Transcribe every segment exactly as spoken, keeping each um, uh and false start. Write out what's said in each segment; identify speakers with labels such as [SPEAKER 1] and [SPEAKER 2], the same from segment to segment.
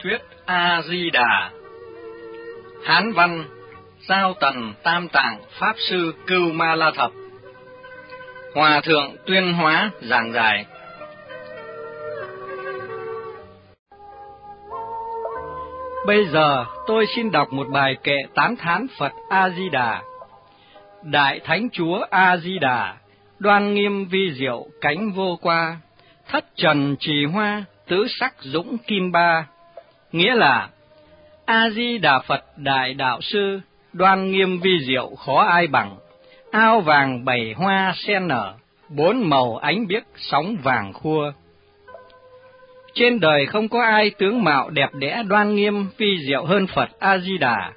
[SPEAKER 1] Thuyết A-di-đà. Hán văn Giao Tần Tam Tạng Pháp Sư Cưu Ma La Thập. Hòa thượng Tuyên Hóa giảng giải. Bây giờ tôi xin đọc một bài kệ tán thán Phật A-di-đà. Đại Thánh Chúa A-di-đà, đoan nghiêm vi diệu cánh vô qua, thất trần trì hoa, tứ sắc dũng kim ba. Nghĩa là A-di-đà Phật Đại Đạo Sư, đoan nghiêm vi diệu khó ai bằng, ao vàng bảy hoa sen nở, bốn màu ánh biếc sóng vàng khua. Trên đời không có ai tướng mạo đẹp đẽ đoan nghiêm vi diệu hơn Phật A-di-đà.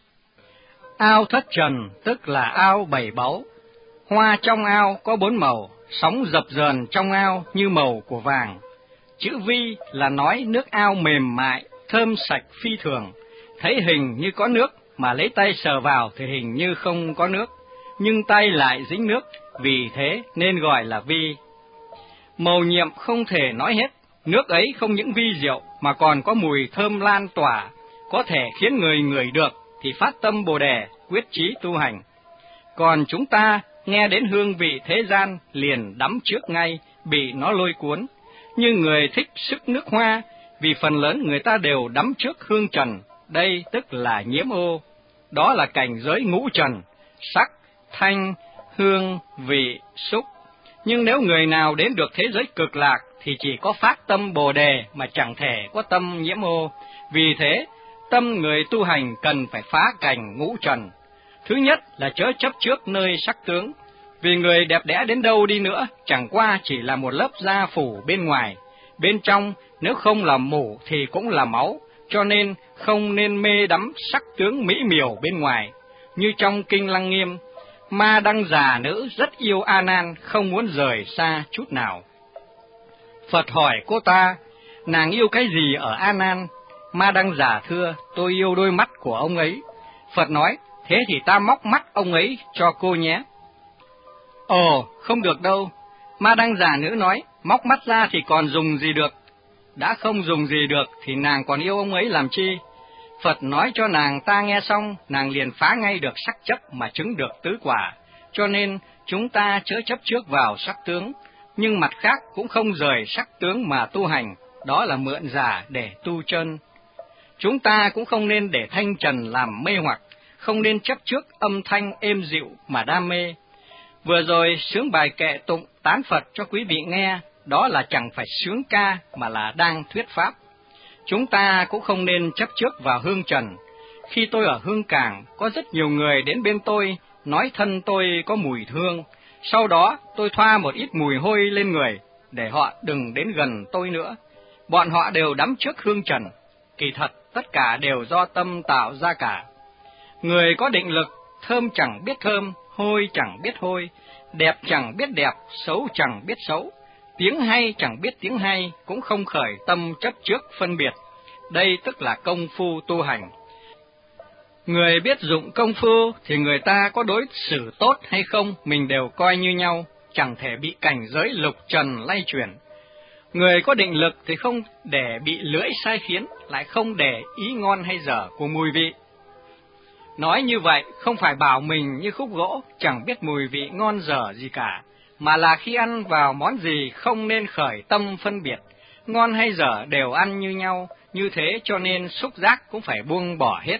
[SPEAKER 1] Ao thất trần tức là ao bảy báu, hoa trong ao có bốn màu, sóng dập dờn trong ao như màu của vàng. Chữ vi là nói nước ao mềm mại, thơm sạch phi thường, thấy hình như có nước mà lấy tay sờ vào thì hình như không có nước, nhưng tay lại dính nước, vì thế nên gọi là vi. Màu nhiệm không thể nói hết, nước ấy không những vi diệu mà còn có mùi thơm lan tỏa, có thể khiến người ngửi được thì phát tâm Bồ Đề, quyết chí tu hành. Còn chúng ta nghe đến hương vị thế gian liền đắm trước ngay, bị nó lôi cuốn. Như người thích sức nước hoa, vì phần lớn người ta đều đắm trước hương trần, đây tức là nhiễm ô. Đó là cảnh giới ngũ trần, sắc, thanh, hương, vị, xúc. Nhưng nếu người nào đến được thế giới cực lạc thì chỉ có phát tâm Bồ Đề mà chẳng thể có tâm nhiễm ô. Vì thế, tâm người tu hành cần phải phá cảnh ngũ trần. Thứ nhất là chớ chấp trước nơi sắc tướng, vì người đẹp đẽ đến đâu đi nữa chẳng qua chỉ là một lớp da phủ bên ngoài, bên trong nếu không là mủ thì cũng là máu, cho nên không nên mê đắm sắc tướng mỹ miều bên ngoài. Như trong Kinh Lăng Nghiêm, Ma Đăng già nữ rất yêu A Nan, không muốn rời xa chút nào. Phật hỏi cô ta, nàng yêu cái gì ở A Nan? Ma Đăng già thưa, tôi yêu đôi mắt của ông ấy. Phật nói, thế thì ta móc mắt ông ấy cho cô nhé. Ồ, không được đâu. Ma Đăng già nữ nói, móc mắt ra thì còn dùng gì được? Đã không dùng gì được thì nàng còn yêu ông ấy làm chi? Phật nói cho nàng ta nghe xong, nàng liền phá ngay được sắc chấp mà chứng được tứ quả. Cho nên chúng ta chớ chấp trước vào sắc tướng, nhưng mặt khác cũng không rời sắc tướng mà tu hành, đó là mượn giả để tu chân. Chúng ta cũng không nên để thanh trần làm mê hoặc, không nên chấp trước âm thanh êm dịu mà đam mê. Vừa rồi sướng bài kệ tụng tán Phật cho quý vị nghe, đó là chẳng phải sướng ca mà là đang thuyết pháp. Chúng ta cũng không nên chấp trước vào hương trần. Khi tôi ở Hương Cảng, có rất nhiều người đến bên tôi, nói thân tôi có mùi hương. Sau đó tôi thoa một ít mùi hôi lên người, để họ đừng đến gần tôi nữa. Bọn họ đều đắm trước hương trần. Kỳ thật, tất cả đều do tâm tạo ra cả. Người có định lực, thơm chẳng biết thơm, hôi chẳng biết hôi, đẹp chẳng biết đẹp, xấu chẳng biết xấu, tiếng hay chẳng biết tiếng hay, cũng không khởi tâm chấp trước phân biệt. Đây tức là công phu tu hành. Người biết dụng công phu thì người ta có đối xử tốt hay không, mình đều coi như nhau, chẳng thể bị cảnh giới lục trần lay chuyển. Người có định lực thì không để bị lưỡi sai khiến, lại không để ý ngon hay dở của mùi vị. Nói như vậy không phải bảo mình như khúc gỗ, chẳng biết mùi vị ngon dở gì cả, mà là khi ăn vào món gì không nên khởi tâm phân biệt, ngon hay dở đều ăn như nhau, như thế cho nên xúc giác cũng phải buông bỏ hết.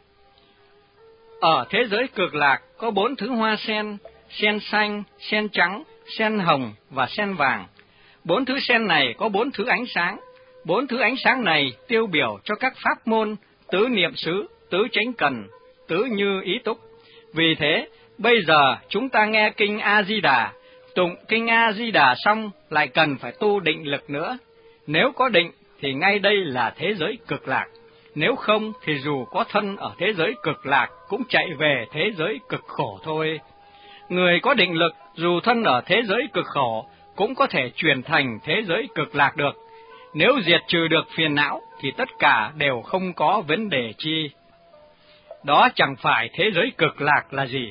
[SPEAKER 1] Ở thế giới cực lạc có bốn thứ hoa sen, sen xanh, sen trắng, sen hồng và sen vàng. Bốn thứ sen này có bốn thứ ánh sáng, bốn thứ ánh sáng này tiêu biểu cho các pháp môn tứ niệm xứ, tứ chánh cần, tứ như ý túc. Vì thế, bây giờ chúng ta nghe Kinh A-di-đà, tụng Kinh A-di-đà xong lại cần phải tu định lực nữa. Nếu có định thì ngay đây là thế giới cực lạc, nếu không thì dù có thân ở thế giới cực lạc cũng chạy về thế giới cực khổ thôi. Người có định lực dù thân ở thế giới cực khổ cũng có thể chuyển thành thế giới cực lạc được. Nếu diệt trừ được phiền não thì tất cả đều không có vấn đề chi. Đó chẳng phải thế giới cực lạc là gì.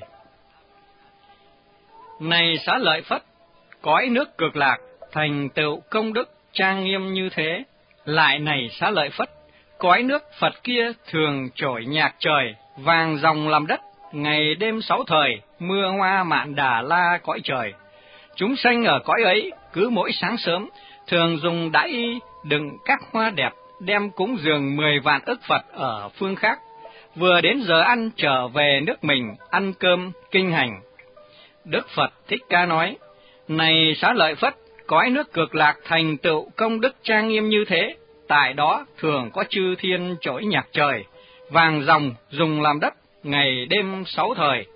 [SPEAKER 1] Này Xá Lợi Phất, cõi nước cực lạc thành tựu công đức trang nghiêm như thế. Lại này Xá Lợi Phất, cõi nước Phật kia thường trổi nhạc trời, vàng ròng làm đất, ngày đêm sáu thời, mưa hoa mạn đà la cõi trời. Chúng sanh ở cõi ấy, cứ mỗi sáng sớm, thường dùng đãi y đựng các hoa đẹp, đem cúng dường mười vạn ức Phật ở phương khác. Vừa đến giờ ăn trở về nước mình, ăn cơm, kinh hành. Đức Phật Thích Ca nói, này Xá Lợi Phất, cõi nước Cực Lạc thành tựu công đức trang nghiêm như thế, tại đó thường có chư thiên trỗi nhạc trời, vàng ròng dùng làm đất, ngày đêm sáu thời.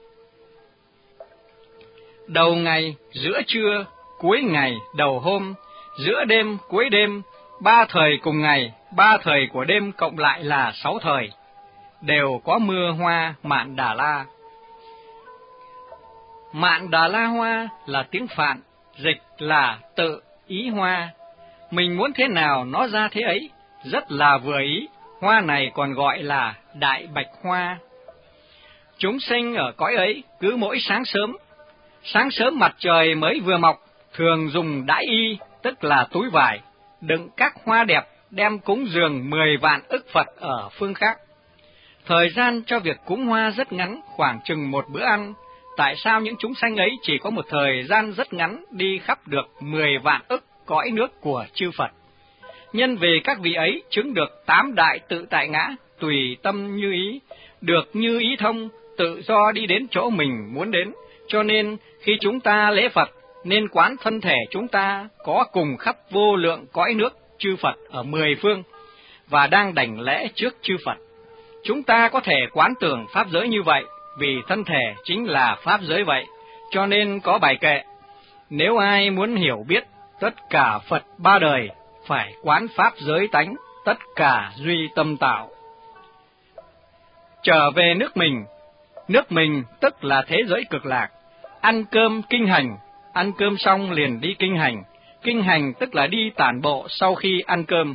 [SPEAKER 1] Đầu ngày, giữa trưa, cuối ngày, đầu hôm, giữa đêm, cuối đêm, ba thời cùng ngày, ba thời của đêm cộng lại là sáu thời, đều có mưa hoa Mạn Đà La. Mạn Đà La hoa là tiếng Phạn, dịch là tự ý hoa. Mình muốn thế nào nó ra thế ấy, rất là vừa ý. Hoa này còn gọi là đại bạch hoa. Chúng sinh ở cõi ấy cứ mỗi sáng sớm, sáng sớm mặt trời mới vừa mọc, thường dùng đãi y, tức là túi vải, đựng các hoa đẹp, đem cúng dường mười vạn ức Phật ở phương khác. Thời gian cho việc cúng hoa rất ngắn, khoảng chừng một bữa ăn. Tại sao những chúng sanh ấy chỉ có một thời gian rất ngắn đi khắp được mười vạn ức cõi nước của chư Phật? Nhân vì các vị ấy chứng được tám đại tự tại ngã, tùy tâm như ý, được như ý thông, tự do đi đến chỗ mình muốn đến. Cho nên khi chúng ta lễ Phật, nên quán thân thể chúng ta có cùng khắp vô lượng cõi nước chư Phật ở mười phương, và đang đảnh lễ trước chư Phật. Chúng ta có thể quán tưởng pháp giới như vậy, vì thân thể chính là pháp giới vậy, cho nên có bài kệ, nếu ai muốn hiểu biết tất cả Phật ba đời, phải quán pháp giới tánh, tất cả duy tâm tạo. Trở về nước mình, nước mình tức là thế giới Cực Lạc, ăn cơm kinh hành, ăn cơm xong liền đi kinh hành, kinh hành tức là đi tản bộ sau khi ăn cơm.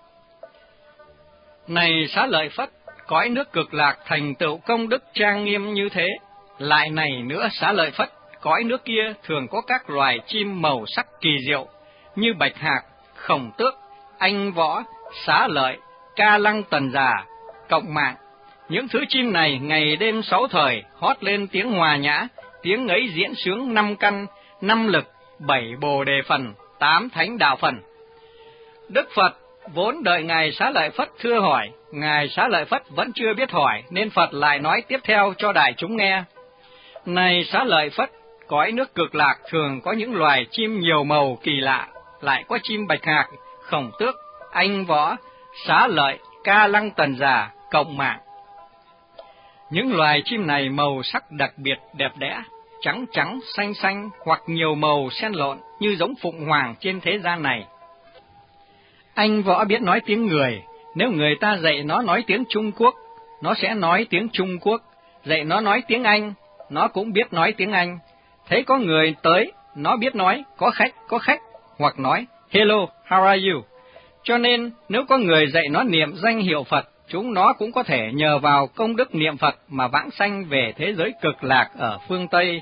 [SPEAKER 1] Này Xá Lợi Phất, cõi nước Cực Lạc thành tựu công đức trang nghiêm như thế. Lại này nữa Xá Lợi Phất, cõi nước kia thường có các loài chim màu sắc kỳ diệu, như bạch hạc, khổng tước, anh võ, xá lợi, ca lăng tần già, cộng mạng. Những thứ chim này ngày đêm sáu thời hót lên tiếng hòa nhã, tiếng ấy diễn sướng năm căn, năm lực, bảy bồ đề phần, tám thánh đạo phần. Đức Phật vốn đợi Ngài Xá Lợi Phất thưa hỏi, Ngài Xá Lợi Phất vẫn chưa biết hỏi, nên Phật lại nói tiếp theo cho đại chúng nghe. Này Xá Lợi Phất, cõi nước Cực Lạc thường có những loài chim nhiều màu kỳ lạ, lại có chim bạch hạc, khổng tước, anh võ, xá lợi, ca lăng tần già, cộng mạng. Những loài chim này màu sắc đặc biệt đẹp đẽ, trắng trắng, xanh xanh hoặc nhiều màu xen lộn như giống phụng hoàng trên thế gian này. Anh võ biết nói tiếng người, nếu người ta dạy nó nói tiếng Trung Quốc, nó sẽ nói tiếng Trung Quốc, dạy nó nói tiếng Anh, nó cũng biết nói tiếng Anh. Thấy có người tới, nó biết nói có khách, có khách, hoặc nói hello, how are you? Cho nên nếu có người dạy nó niệm danh hiệu Phật, chúng nó cũng có thể nhờ vào công đức niệm Phật mà vãng sanh về thế giới Cực Lạc ở phương Tây.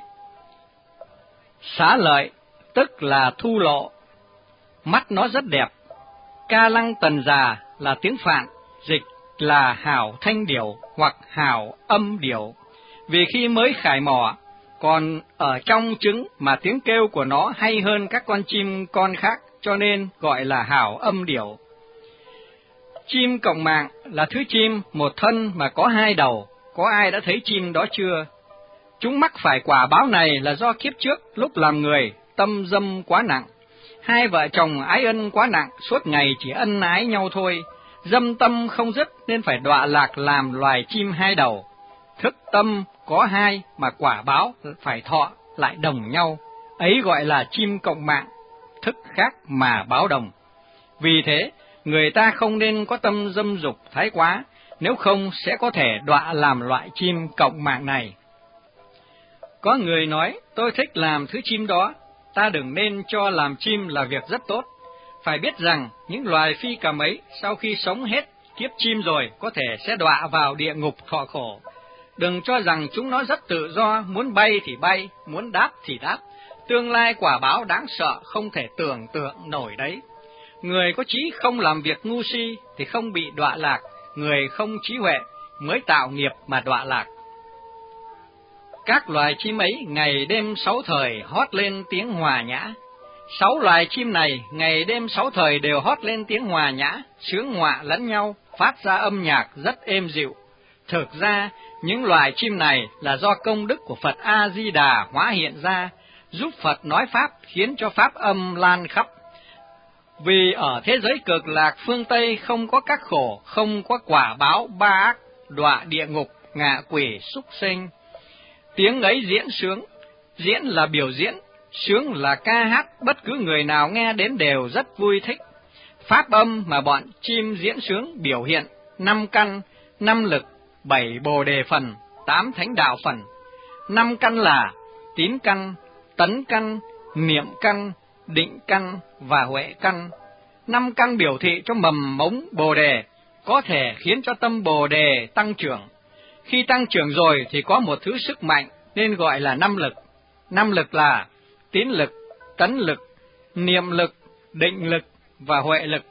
[SPEAKER 1] Xá lợi tức là thu lộ, mắt nó rất đẹp. Ca lăng tần già là tiếng Phạn, dịch là hảo thanh điểu hoặc hảo âm điểu, vì khi mới khải mỏ, còn ở trong trứng mà tiếng kêu của nó hay hơn các con chim con khác, cho nên gọi là hảo âm điểu. Chim cộng mạng là thứ chim một thân mà có hai đầu, có ai đã thấy chim đó chưa? Chúng mắc phải quả báo này là do kiếp trước lúc làm người tâm dâm quá nặng, hai vợ chồng ái ân quá nặng, suốt ngày chỉ ân ái nhau thôi, dâm tâm không dứt nên phải đọa lạc làm loài chim hai đầu. Thức tâm có hai mà quả báo phải thọ lại đồng nhau, ấy gọi là chim cộng mạng, thức khác mà báo đồng. Vì thế, người ta không nên có tâm dâm dục thái quá, nếu không sẽ có thể đọa làm loại chim cộng mạng này. Có người nói, tôi thích làm thứ chim đó, ta đừng nên cho làm chim là việc rất tốt. Phải biết rằng, những loài phi cầm ấy, sau khi sống hết kiếp chim rồi, có thể sẽ đọa vào địa ngục thọ khổ. Đừng cho rằng chúng nó rất tự do, muốn bay thì bay, muốn đáp thì đáp. Tương lai quả báo đáng sợ không thể tưởng tượng nổi đấy. Người có trí không làm việc ngu si thì không bị đọa lạc, người không trí huệ mới tạo nghiệp mà đọa lạc. Các loài chim ấy ngày đêm sáu thời hót lên tiếng hòa nhã. Sáu loài chim này ngày đêm sáu thời đều hót lên tiếng hòa nhã, sướng ngọa lẫn nhau, phát ra âm nhạc rất êm dịu. Thực ra, những loài chim này là do công đức của Phật A-di-đà hóa hiện ra, giúp Phật nói Pháp khiến cho Pháp âm lan khắp. Vì ở thế giới cực lạc phương Tây không có các khổ, không có quả báo ba ác, đọa địa ngục, ngạ quỷ, súc sinh. Tiếng ấy diễn sướng, diễn là biểu diễn, sướng là ca hát, bất cứ người nào nghe đến đều rất vui thích. Pháp âm mà bọn chim diễn sướng biểu hiện năm căn, năm lực, bảy bồ đề phần, tám thánh đạo phần. Năm căn là tín căn, tấn căn, niệm căn, định căn và huệ căn. Năm căn biểu thị cho mầm mống bồ đề, có thể khiến cho tâm bồ đề tăng trưởng. Khi tăng trưởng rồi thì có một thứ sức mạnh nên gọi là năm lực. Năm lực là tín lực, tấn lực, niệm lực, định lực và huệ lực.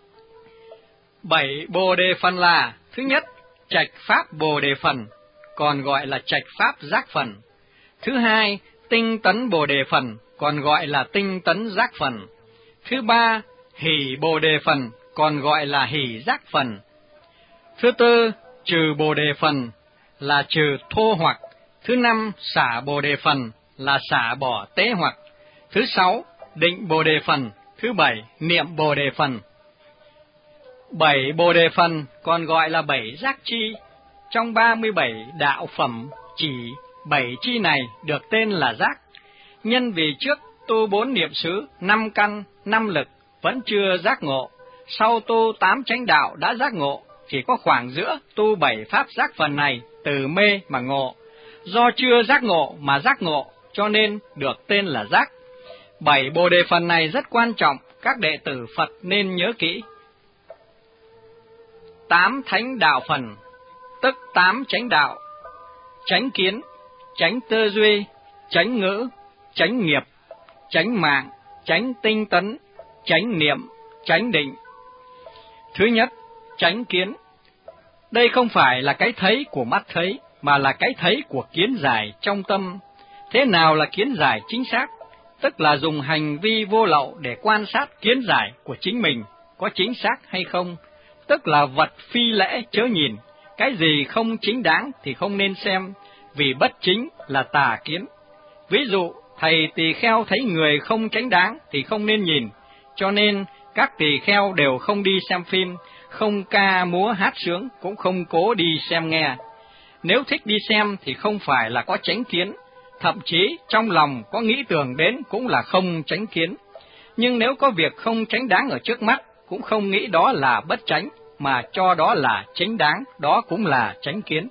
[SPEAKER 1] Bảy bồ đề phần là: thứ nhất, trạch pháp bồ đề phần, còn gọi là trạch pháp giác phần. Thứ hai, tinh tấn bồ đề phần, còn gọi là tinh tấn giác phần. Thứ ba, hỷ bồ đề phần, còn gọi là hỷ giác phần. Thứ tư, trừ bồ đề phần, là trừ thô hoặc. Thứ năm, xả bồ đề phần, là xả bỏ tế hoặc. Thứ sáu, định bồ đề phần. Thứ bảy, niệm bồ đề phần. Bảy bồ đề phần còn gọi là bảy giác chi. Trong ba mươi bảy đạo phẩm chỉ bảy chi này được tên là giác. Nhân vì trước tu bốn niệm xứ, năm căn, năm lực vẫn chưa giác ngộ, sau tu tám chánh đạo đã giác ngộ, chỉ có khoảng giữa tu bảy pháp giác phần này từ mê mà ngộ. Do chưa giác ngộ mà giác ngộ, cho nên được tên là giác. Bảy bồ đề phần này rất quan trọng, các đệ tử Phật nên nhớ kỹ. Tám thánh đạo phần, tức tám chánh đạo: chánh kiến, chánh tư duy, chánh ngữ, chánh nghiệp, chánh mạng, chánh tinh tấn, chánh niệm, chánh định. Thứ nhất, chánh kiến. Đây không phải là cái thấy của mắt thấy, mà là cái thấy của kiến giải trong tâm. Thế nào là kiến giải chính xác? Tức là dùng hành vi vô lậu để quan sát kiến giải của chính mình có chính xác hay không. Tức là vật phi lễ chớ nhìn, cái gì không chính đáng thì không nên xem, vì bất chính là tà kiến. Ví dụ, thầy tỳ kheo thấy người không chánh đáng thì không nên nhìn, cho nên các tỳ kheo đều không đi xem phim, không ca múa hát sướng, cũng không cố đi xem nghe. Nếu thích đi xem thì không phải là có chánh kiến, thậm chí trong lòng có nghĩ tưởng đến cũng là không chánh kiến. Nhưng nếu có việc không chánh đáng ở trước mắt, cũng không nghĩ đó là bất chánh, mà cho đó là chánh đáng, đó cũng là chánh kiến.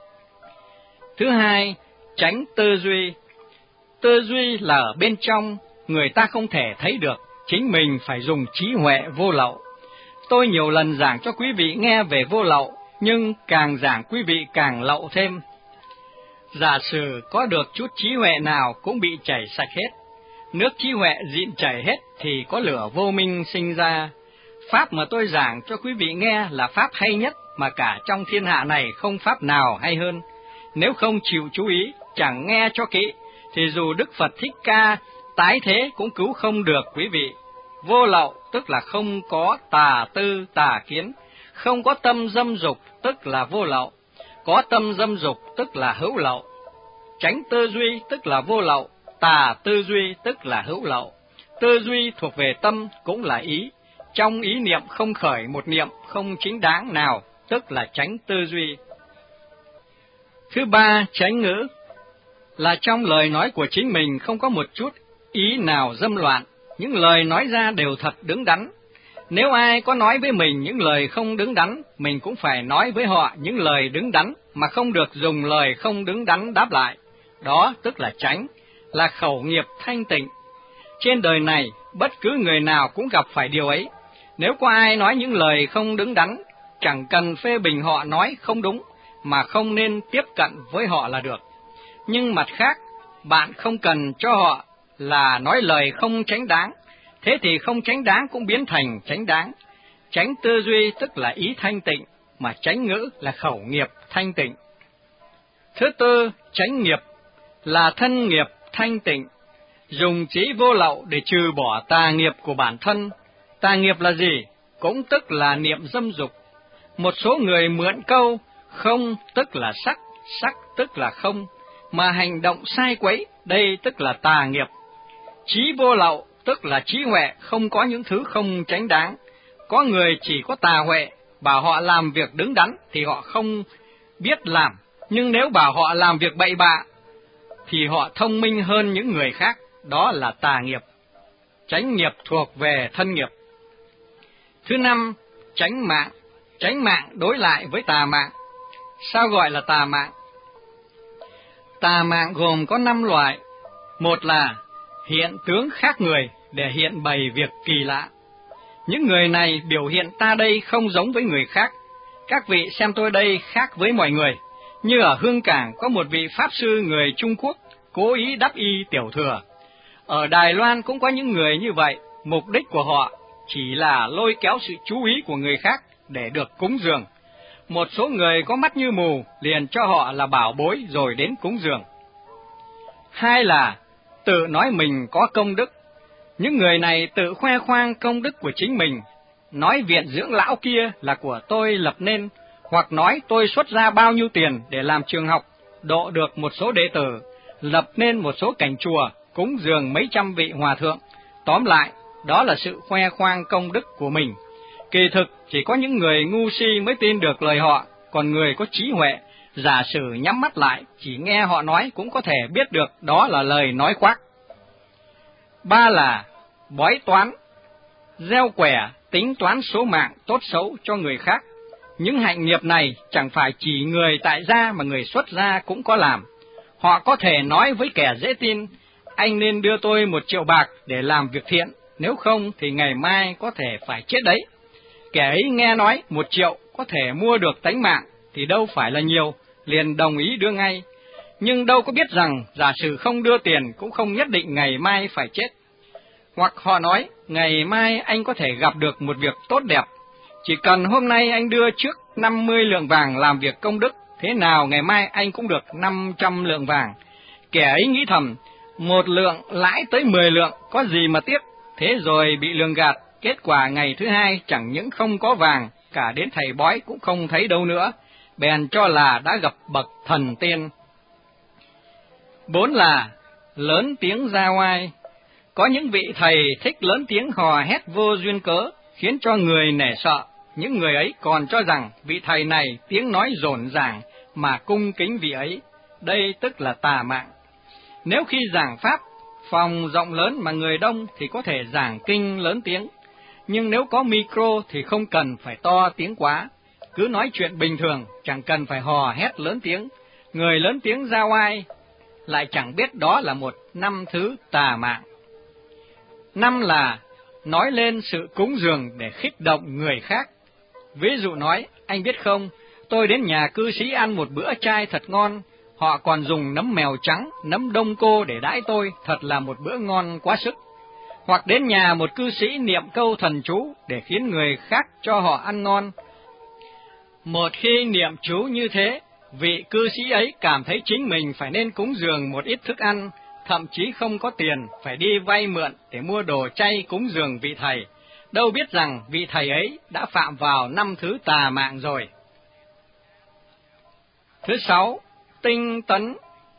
[SPEAKER 1] Thứ hai, chánh tư duy. Tư duy là ở bên trong, người ta không thể thấy được, chính mình phải dùng trí huệ vô lậu. Tôi nhiều lần giảng cho quý vị nghe về vô lậu, nhưng càng giảng quý vị càng lậu thêm. Giả sử có được chút trí huệ nào cũng bị chảy sạch hết, nước trí huệ dịn chảy hết thì có lửa vô minh sinh ra. Pháp mà tôi giảng cho quý vị nghe là pháp hay nhất mà cả trong thiên hạ này không pháp nào hay hơn. Nếu không chịu chú ý, chẳng nghe cho kỹ, thì dù Đức Phật Thích Ca tái thế cũng cứu không được quý vị. Vô lậu tức là không có tà tư tà kiến, không có tâm dâm dục tức là vô lậu, có tâm dâm dục tức là hữu lậu. Chánh tư duy tức là vô lậu, tà tư duy tức là hữu lậu. Tư duy thuộc về tâm cũng là ý, trong ý niệm không khởi một niệm không chính đáng nào, tức là chánh tư duy. Thứ ba, chánh ngữ, là trong lời nói của chính mình không có một chút ý nào dâm loạn, những lời nói ra đều thật đứng đắn. Nếu ai có nói với mình những lời không đứng đắn, mình cũng phải nói với họ những lời đứng đắn, mà không được dùng lời không đứng đắn đáp lại. Đó tức là chánh, là khẩu nghiệp thanh tịnh. Trên đời này, bất cứ người nào cũng gặp phải điều ấy. Nếu có ai nói những lời không đứng đắn, chẳng cần phê bình họ nói không đúng, mà không nên tiếp cận với họ là được. Nhưng mặt khác, bạn không cần cho họ là nói lời không chánh đáng, Thế thì không chánh đáng cũng biến thành chánh đáng. Chánh tư duy tức là ý thanh tịnh, mà chánh ngữ là khẩu nghiệp thanh tịnh. Thứ tư, chánh nghiệp là thân nghiệp thanh tịnh, dùng trí vô lậu để trừ bỏ tà nghiệp của bản thân. Tà nghiệp là gì? Cũng tức là niệm dâm dục. Một số người mượn câu không tức là sắc, sắc tức là không, mà hành động sai quấy, đây tức là tà nghiệp. Trí vô lậu tức là trí huệ, không có những thứ không chánh đáng. Có người chỉ có tà huệ, bảo họ làm việc đứng đắn thì họ không biết làm, nhưng nếu bảo họ làm việc bậy bạ thì họ thông minh hơn những người khác, đó là tà nghiệp. Chánh nghiệp thuộc về thân nghiệp. Thứ năm, chánh mạng. Chánh mạng đối lại với tà mạng. Sao gọi là tà mạng? Tà mạng gồm có năm loại. Một là hiện tướng khác người để hiện bày việc kỳ lạ. Những người này biểu hiện ta đây không giống với người khác. Các vị xem tôi đây khác với mọi người. Như ở Hương Cảng có một vị Pháp sư người Trung Quốc cố ý đắp y tiểu thừa. Ở Đài Loan cũng có những người như vậy, mục đích của họ chỉ là lôi kéo sự chú ý của người khác để được cúng dường. Một số người có mắt như mù liền cho họ là bảo bối rồi đến cúng dường. Hai là tự nói mình có công đức. Những người này tự khoe khoang công đức của chính mình, nói viện dưỡng lão kia là của tôi lập nên, hoặc nói tôi xuất ra bao nhiêu tiền để làm trường học, độ được một số đệ tử, lập nên một số cảnh chùa, cúng dường mấy trăm vị hòa thượng. Tóm lại, đó là sự khoe khoang công đức của mình. Kỳ thực, chỉ có những người ngu si mới tin được lời họ, còn người có trí huệ, giả sử nhắm mắt lại, chỉ nghe họ nói cũng có thể biết được đó là lời nói khoác. Ba là bói toán, gieo quẻ, tính toán số mạng tốt xấu cho người khác. Những hạnh nghiệp này chẳng phải chỉ người tại gia mà người xuất gia cũng có làm. Họ có thể nói với kẻ dễ tin, anh nên đưa tôi một triệu bạc để làm việc thiện, nếu không thì ngày mai có thể phải chết đấy. Kẻ ấy nghe nói một triệu có thể mua được tánh mạng thì đâu phải là nhiều, liền đồng ý đưa ngay. Nhưng đâu có biết rằng giả sử không đưa tiền cũng không nhất định ngày mai phải chết. Hoặc họ nói, ngày mai anh có thể gặp được một việc tốt đẹp, chỉ cần hôm nay anh đưa trước năm mươi lượng vàng làm việc công đức, thế nào ngày mai anh cũng được năm trăm lượng vàng. Kẻ ấy nghĩ thầm, một lượng lãi tới mười lượng, có gì mà tiếc, thế rồi bị lường gạt, kết quả ngày thứ hai chẳng những không có vàng, cả đến thầy bói cũng không thấy đâu nữa, bèn cho là đã gặp bậc thần tiên. Bốn là lớn tiếng ra oai. Có những vị thầy thích lớn tiếng hò hét vô duyên cớ, khiến cho người nể sợ. Những người ấy còn cho rằng vị thầy này tiếng nói rộn ràng mà cung kính vị ấy. Đây tức là tà mạng. Nếu khi giảng pháp, phòng rộng lớn mà người đông thì có thể giảng kinh lớn tiếng. Nhưng nếu có micro thì không cần phải to tiếng quá. Cứ nói chuyện bình thường, chẳng cần phải hò hét lớn tiếng. Người lớn tiếng ra oai lại chẳng biết đó là một năm thứ tà mạng. Năm là nói lên sự cúng dường để khích động người khác. Ví dụ nói, anh biết không, tôi đến nhà cư sĩ ăn một bữa chay thật ngon, họ còn dùng nấm mèo trắng, nấm đông cô để đãi tôi, thật là một bữa ngon quá sức. Hoặc đến nhà một cư sĩ niệm câu thần chú để khiến người khác cho họ ăn ngon. Một khi niệm chú như thế, vị cư sĩ ấy cảm thấy chính mình phải nên cúng dường một ít thức ăn, thậm chí không có tiền, phải đi vay mượn để mua đồ chay cúng dường vị thầy. Đâu biết rằng vị thầy ấy đã phạm vào năm thứ tà mạng rồi. Thứ sáu, tinh tấn.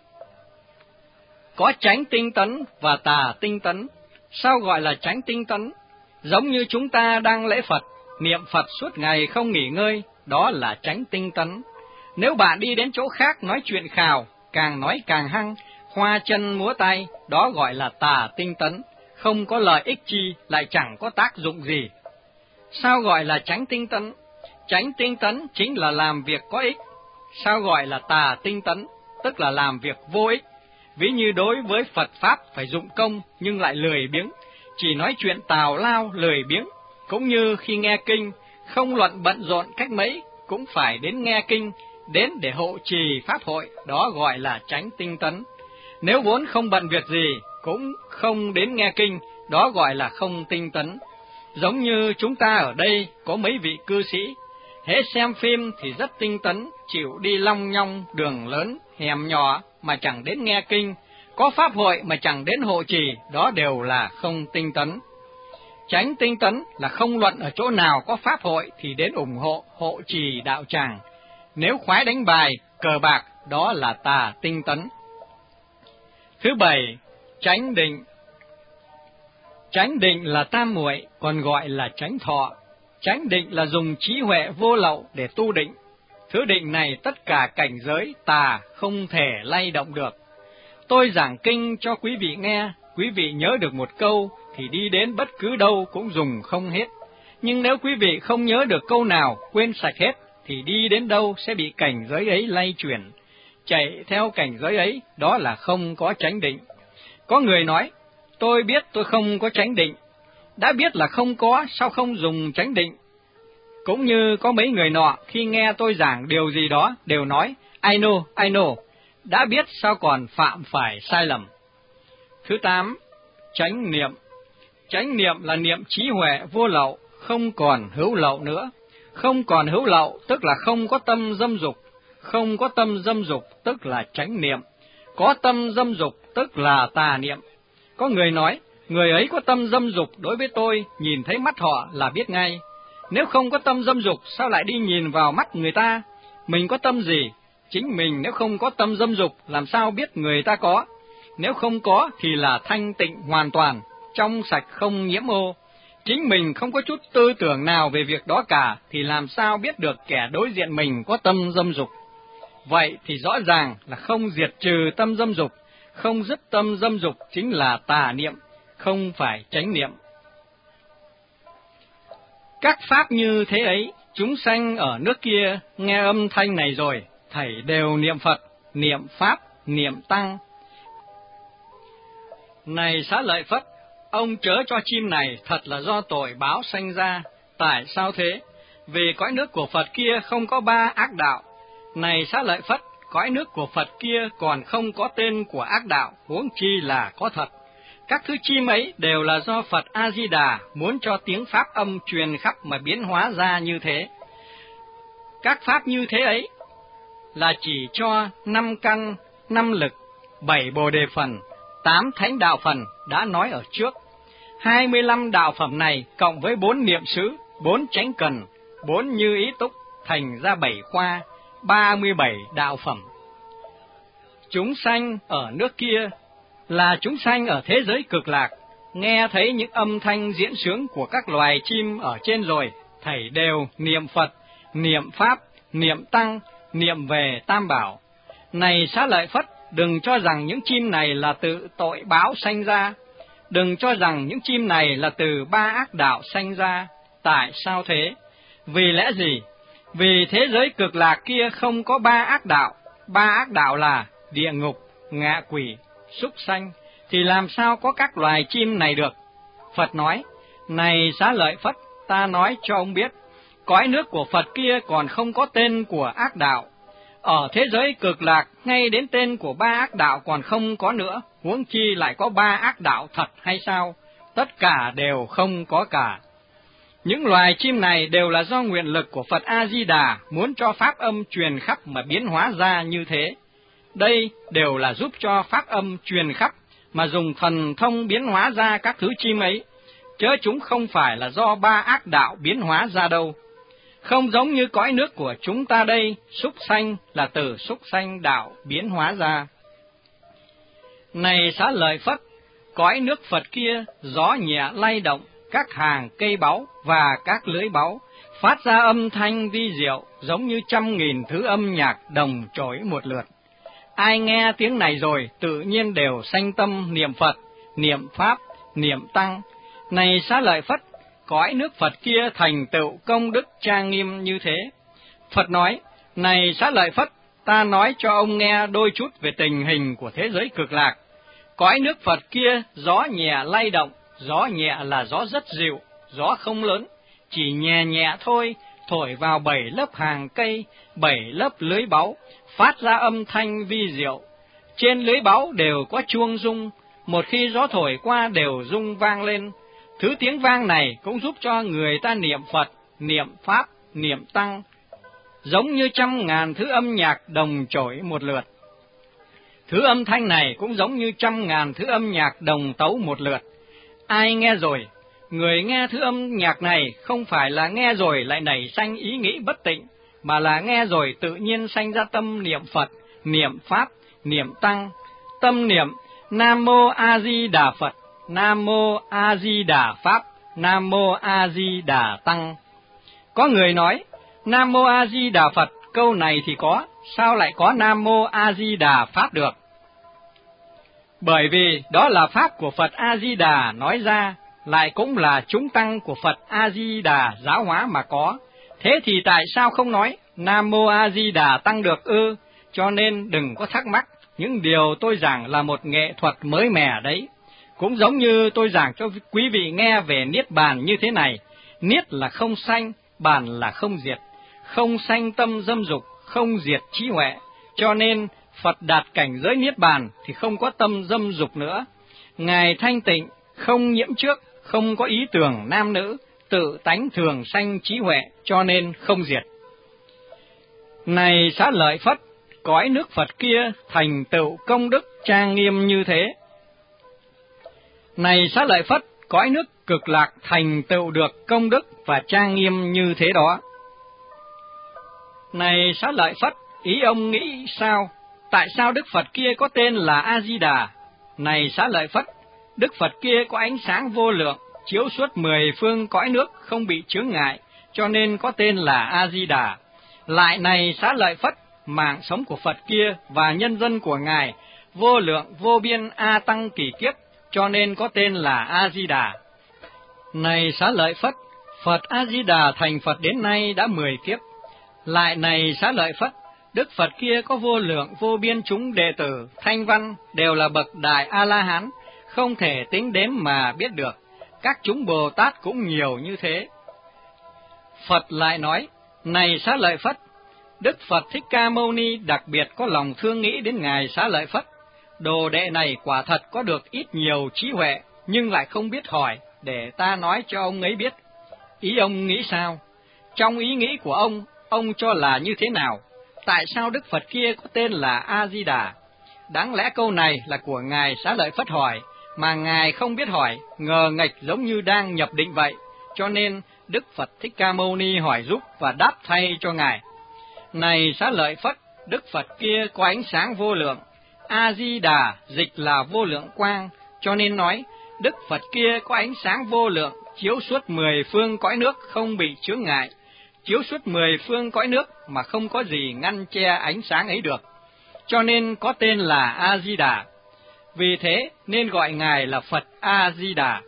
[SPEAKER 1] Có chánh tinh tấn và tà tinh tấn. Sao gọi là chánh tinh tấn? Giống như chúng ta đang lễ Phật, niệm Phật suốt ngày không nghỉ ngơi, đó là chánh tinh tấn. Nếu bạn đi đến chỗ khác nói chuyện khào, càng nói càng hăng, hoa chân múa tay, đó gọi là tà tinh tấn, không có lợi ích chi, lại chẳng có tác dụng gì. Sao gọi là chánh tinh tấn? Chánh tinh tấn chính là làm việc có ích. Sao gọi là tà tinh tấn? Tức là làm việc vô ích. Ví như đối với Phật Pháp phải dụng công nhưng lại lười biếng, chỉ nói chuyện tào lao lười biếng. Cũng như khi nghe kinh, không luận bận rộn cách mấy, cũng phải đến nghe kinh, đến để hộ trì Pháp hội, đó gọi là chánh tinh tấn. Nếu vốn không bận việc gì, cũng không đến nghe kinh, đó gọi là không tinh tấn. Giống như chúng ta ở đây có mấy vị cư sĩ, hễ xem phim thì rất tinh tấn, chịu đi long nhong đường lớn, hẻm nhỏ mà chẳng đến nghe kinh, có pháp hội mà chẳng đến hộ trì, đó đều là không tinh tấn. Chánh tinh tấn là không luận ở chỗ nào có pháp hội thì đến ủng hộ, hộ trì đạo tràng. Nếu khoái đánh bài, cờ bạc, đó là tà tinh tấn. Thứ bảy, chánh định. Chánh định là tam muội, còn gọi là chánh thọ. Chánh định là dùng trí huệ vô lậu để tu định. Thứ định này tất cả cảnh giới tà không thể lay động được. Tôi giảng kinh cho quý vị nghe, quý vị nhớ được một câu thì đi đến bất cứ đâu cũng dùng không hết. Nhưng nếu quý vị không nhớ được câu nào, quên sạch hết, thì đi đến đâu sẽ bị cảnh giới ấy lay chuyển. Chạy theo cảnh giới ấy, đó là không có chánh định. Có người nói, tôi biết tôi không có chánh định. Đã biết là không có, sao không dùng chánh định? Cũng như có mấy người nọ, khi nghe tôi giảng điều gì đó, đều nói, I know, I know. Đã biết sao còn phạm phải sai lầm. Thứ tám, chánh niệm. Chánh niệm là niệm trí huệ vô lậu, không còn hữu lậu nữa. Không còn hữu lậu, tức là không có tâm dâm dục. Không có tâm dâm dục, tức là chánh niệm. Có tâm dâm dục, tức là tà niệm. Có người nói, người ấy có tâm dâm dục đối với tôi, nhìn thấy mắt họ là biết ngay. Nếu không có tâm dâm dục, sao lại đi nhìn vào mắt người ta? Mình có tâm gì? Chính mình nếu không có tâm dâm dục, làm sao biết người ta có? Nếu không có thì là thanh tịnh hoàn toàn, trong sạch không nhiễm ô. Chính mình không có chút tư tưởng nào về việc đó cả, thì làm sao biết được kẻ đối diện mình có tâm dâm dục? Vậy thì rõ ràng là không diệt trừ tâm dâm dục, không dứt tâm dâm dục chính là tà niệm, không phải chánh niệm. Các pháp như thế ấy, chúng sanh ở nước kia nghe âm thanh này rồi, thảy đều niệm Phật, niệm Pháp, niệm Tăng. Này Xá Lợi Phất, ông chớ cho chim này thật là do tội báo sanh ra. Tại sao thế? Vì cõi nước của Phật kia không có ba ác đạo. Này Xá Lợi Phất, cõi nước của Phật kia còn không có tên của ác đạo, huống chi là có thật. Các thứ chim ấy đều là do Phật A-di-đà muốn cho tiếng Pháp âm truyền khắp mà biến hóa ra như thế. Các Pháp như thế ấy là chỉ cho năm căn, năm lực, bảy bồ đề phần, tám thánh đạo phần đã nói ở trước. Hai mươi lăm đạo phẩm này cộng với bốn niệm xứ, bốn chánh cần, bốn như ý túc, thành ra bảy khoa, ba mươi bảy đạo phẩm. Chúng sanh ở nước kia là chúng sanh ở thế giới cực lạc, nghe thấy những âm thanh diễn sướng của các loài chim ở trên rồi, thảy đều niệm Phật, niệm Pháp, niệm Tăng, niệm về Tam Bảo. Này Xá Lợi Phất, đừng cho rằng những chim này là tự tội báo sanh ra, đừng cho rằng những chim này là từ ba ác đạo sanh ra. Tại sao thế? Vì lẽ gì? Vì thế giới cực lạc kia không có ba ác đạo, ba ác đạo là địa ngục, ngạ quỷ, súc sanh, thì làm sao có các loài chim này được? Phật nói, này Xá Lợi Phất, ta nói cho ông biết, cõi nước của Phật kia còn không có tên của ác đạo. Ở thế giới cực lạc, ngay đến tên của ba ác đạo còn không có nữa, huống chi lại có ba ác đạo thật hay sao? Tất cả đều không có cả. Những loài chim này đều là do nguyện lực của Phật A-di-đà muốn cho pháp âm truyền khắp mà biến hóa ra như thế. Đây đều là giúp cho pháp âm truyền khắp mà dùng thần thông biến hóa ra các thứ chim ấy, chớ chúng không phải là do ba ác đạo biến hóa ra đâu. Không giống như cõi nước của chúng ta đây, súc sanh là từ súc sanh đạo biến hóa ra. Này Xá Lợi Phất, cõi nước Phật kia gió nhẹ lay động các hàng cây báu và các lưới báu, phát ra âm thanh vi diệu giống như trăm nghìn thứ âm nhạc đồng chổi một lượt. Ai nghe tiếng này rồi tự nhiên đều sanh tâm niệm Phật, niệm Pháp, niệm Tăng. Này Xá Lợi Phất, cõi nước Phật kia thành tựu công đức trang nghiêm như thế. Phật nói, này Xá Lợi Phất, ta nói cho ông nghe đôi chút về tình hình của thế giới cực lạc. Cõi nước Phật kia gió nhẹ lay động, gió nhẹ là gió rất dịu, gió không lớn, chỉ nhẹ nhẹ thôi, thổi vào bảy lớp hàng cây, bảy lớp lưới báu, phát ra âm thanh vi diệu. Trên lưới báu đều có chuông rung, một khi gió thổi qua đều rung vang lên. Thứ tiếng vang này cũng giúp cho người ta niệm Phật, niệm Pháp, niệm Tăng, giống như trăm ngàn thứ âm nhạc đồng chổi một lượt. Thứ âm thanh này cũng giống như trăm ngàn thứ âm nhạc đồng tấu một lượt. Ai nghe rồi, người nghe thứ âm nhạc này không phải là nghe rồi lại nảy sanh ý nghĩ bất tịnh, mà là nghe rồi tự nhiên sanh ra tâm niệm Phật, niệm Pháp, niệm Tăng. Tâm niệm Nam Mô A Di Đà Phật, Nam Mô A Di Đà Pháp, Nam Mô A Di Đà Tăng. Có người nói, Nam Mô A Di Đà Phật, câu này thì có, sao lại có Nam Mô A Di Đà Pháp được? Bởi vì đó là Pháp của Phật A Di Đà nói ra, lại cũng là chúng tăng của Phật A Di Đà giáo hóa mà có. Thế thì tại sao không nói Nam Mô A Di Đà Tăng được ư? Cho nên đừng có thắc mắc, những điều tôi giảng là một nghệ thuật mới mẻ đấy. Cũng giống như tôi giảng cho quý vị nghe về Niết Bàn như thế này. Niết là không sanh, bàn là không diệt. Không sanh tâm dâm dục, không diệt trí huệ. Cho nên Phật đạt cảnh giới Niết Bàn thì không có tâm dâm dục nữa. Ngài thanh tịnh, không nhiễm trước, không có ý tưởng nam nữ, tự tánh thường sanh trí huệ, cho nên không diệt. Này Xá Lợi Phất, cõi nước Phật kia thành tựu công đức trang nghiêm như thế. Này Xá Lợi Phất, cõi nước Cực Lạc thành tựu được công đức và trang nghiêm như thế đó. Này Xá Lợi Phất, ý ông nghĩ sao? Tại sao Đức Phật kia có tên là A-di-đà? Này Xá Lợi Phất, Đức Phật kia có ánh sáng vô lượng, chiếu suốt mười phương cõi nước không bị chướng ngại, cho nên có tên là A-di-đà. Lại này Xá Lợi Phất, mạng sống của Phật kia và nhân dân của Ngài vô lượng vô biên A Tăng kỳ kiếp, cho nên có tên là A-di-đà. Này Xá Lợi Phất, Phật A-di-đà thành Phật đến nay đã mười kiếp. Lại này Xá Lợi Phất, Đức Phật kia có vô lượng vô biên chúng đệ tử, thanh văn, đều là bậc đại A-la-hán, không thể tính đếm mà biết được. Các chúng Bồ Tát cũng nhiều như thế. Phật lại nói, này Xá Lợi Phất, Đức Phật Thích Ca Mâu Ni đặc biệt có lòng thương nghĩ đến Ngài Xá Lợi Phất. Đồ đệ này quả thật có được ít nhiều trí huệ, nhưng lại không biết hỏi, để ta nói cho ông ấy biết. Ý ông nghĩ sao? Trong ý nghĩ của ông, ông cho là như thế nào? Tại sao Đức Phật kia có tên là A-di-đà? Đáng lẽ câu này là của Ngài Xá Lợi Phất hỏi, mà Ngài không biết hỏi, ngờ nghệch giống như đang nhập định vậy. Cho nên Đức Phật Thích Ca Mâu Ni hỏi giúp và đáp thay cho Ngài. Này Xá Lợi Phất, Đức Phật kia có ánh sáng vô lượng. A-di-đà dịch là vô lượng quang, cho nên nói Đức Phật kia có ánh sáng vô lượng, chiếu suốt mười phương cõi nước không bị chướng ngại. Chiếu suốt mười phương cõi nước mà không có gì ngăn che ánh sáng ấy được, cho nên có tên là A-di-đà. Vì thế nên gọi Ngài là Phật A-di-đà.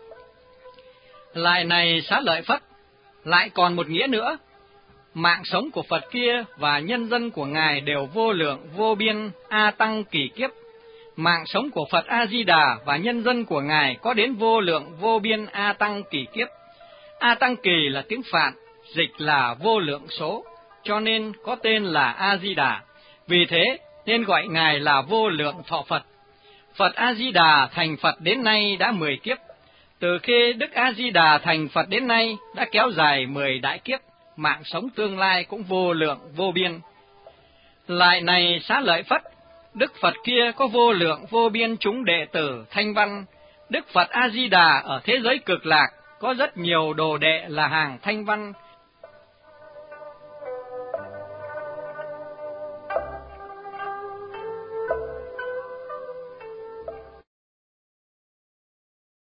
[SPEAKER 1] Lại này Xá Lợi Phất, lại còn một nghĩa nữa. Mạng sống của Phật kia và nhân dân của Ngài đều vô lượng vô biên A Tăng kỳ kiếp. Mạng sống của Phật A-di-đà và nhân dân của Ngài có đến vô lượng vô biên A Tăng kỳ kiếp. A Tăng kỳ là tiếng Phạn, dịch là vô lượng số, cho nên có tên là A-di-đà. Vì thế nên gọi Ngài là vô lượng thọ Phật. Phật A-di-đà thành Phật đến nay đã mười kiếp. Từ khi Đức A-di-đà thành Phật đến nay đã kéo dài mười đại kiếp, mạng sống tương lai cũng vô lượng vô biên. Lại này Xá Lợi Phất, Đức Phật kia có vô lượng vô biên chúng đệ tử thanh văn. Đức Phật A-di-đà ở thế giới Cực Lạc có rất nhiều đồ đệ là hàng thanh văn,